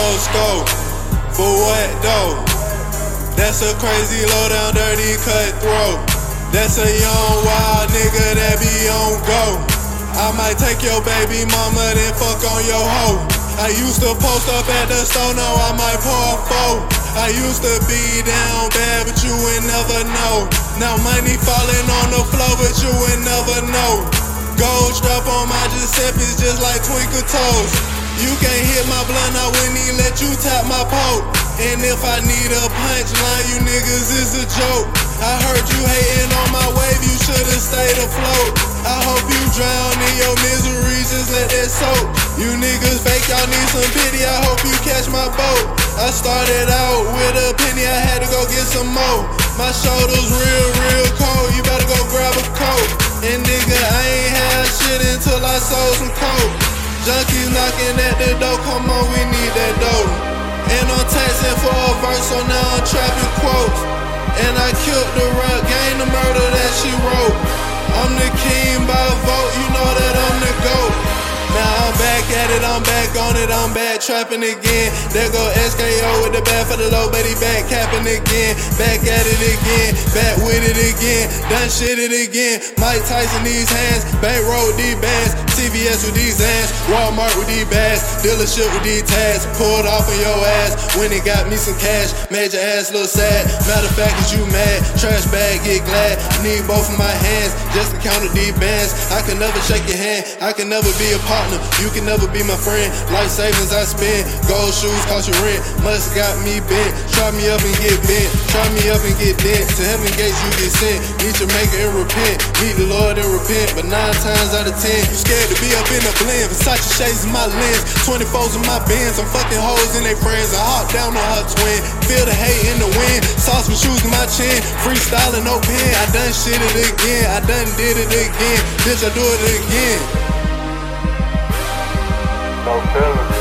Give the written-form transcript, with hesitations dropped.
no scope. For what though? That's a crazy low down dirty cutthroat. That's a young wild nigga that be on go. I might take your baby mama then fuck on your hoe. I used to post up at the store, now I might pour a four. I used to be down bad, but you would never know. Now money falling on the floor, but you would never know. Gold strap on my Giuseppe's just like twinkle toes. You can't hit my blunt, I wouldn't even let you tap my poke. And if I need a punchline, you niggas is a joke. I heard you hating on my wave, you should've stayed afloat. I hope you drown in your misery, just let that soak. You niggas fake, y'all need some pity, I hope you catch my boat. I started out with a penny, I had to go get some more. My shoulders real cold, you better go grab a coat. And nigga, I ain't had shit until I sold some coke. Junkies knocking at the door, come on, we need that dough. And I'm taxing for a verse, so now I'm trapping quotes. And I killed the rap game, the murder that she wrote. I'm the king by vote, you know that I'm the GOAT. Now I'm back at it, I'm back on it, I'm back trapping again. There go SKO with the bat for the low, but he back capping again. Back at it again, back with it again, done shit it again. Mike Tyson these hands, bankroll with these bands, CVS with these hands, Walmart with these bags, dealership with these tags. Pulled off on your ass when it got me some cash, made your ass look sad. Matter of fact, is you mad? Trash bag, get glad. Need both of my hands just to count these bands. I can never shake your hand, I can never be a partner, you can never be my friend. Life savings I spend, gold shoes cost you rent. Must got me bent, try me up and get bent, try me up and get dent. To heaven gates you get sent, need to make it and repent. Meet the Lord and repent, but 9 times out of 10 you scared to be up in the blend. Versace shades in my lens, 24s in my Benz. I'm fucking hoes and they friends, I hop down on her twin. Feel the hate in the wind, sauce with shoes in my chin. Freestyling no pen, I done shit it again, I done did it again. Bitch, I do it again. No feeling.